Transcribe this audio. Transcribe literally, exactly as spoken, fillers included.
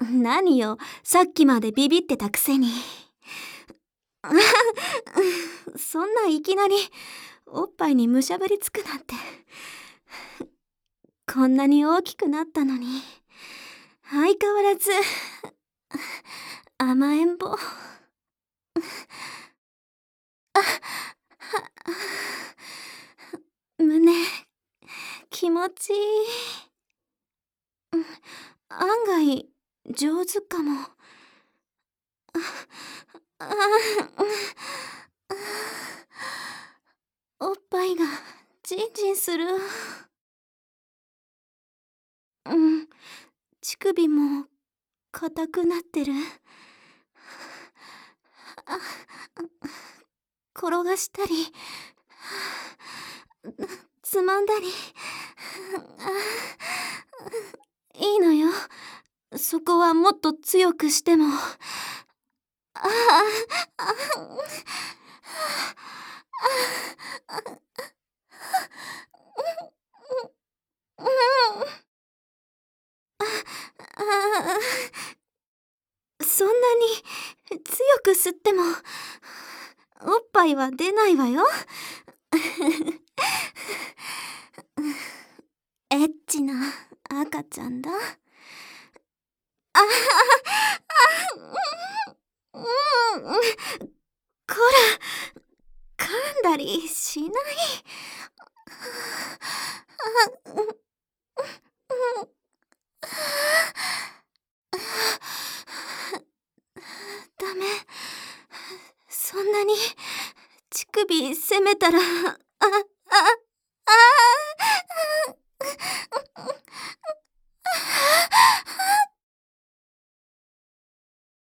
何よ、さっきまでビビってたくせに。そんないきなりおっぱいにむしゃぶりつくなんて。こんなに大きくなったのに相変わらず甘えん坊。胸気持ちいい。案外上手かも。おっぱいがジンジンする。うん、乳首も硬くなってる。転がしたりつまんだり。いいのよ、そこはもっと強くしても。ああそんなに強く吸ってもおっぱいは出ないわよ。エッチな赤ちゃんだ。ああ、うん、こら、噛んだりしない。ダメ、そんなに乳首責めたら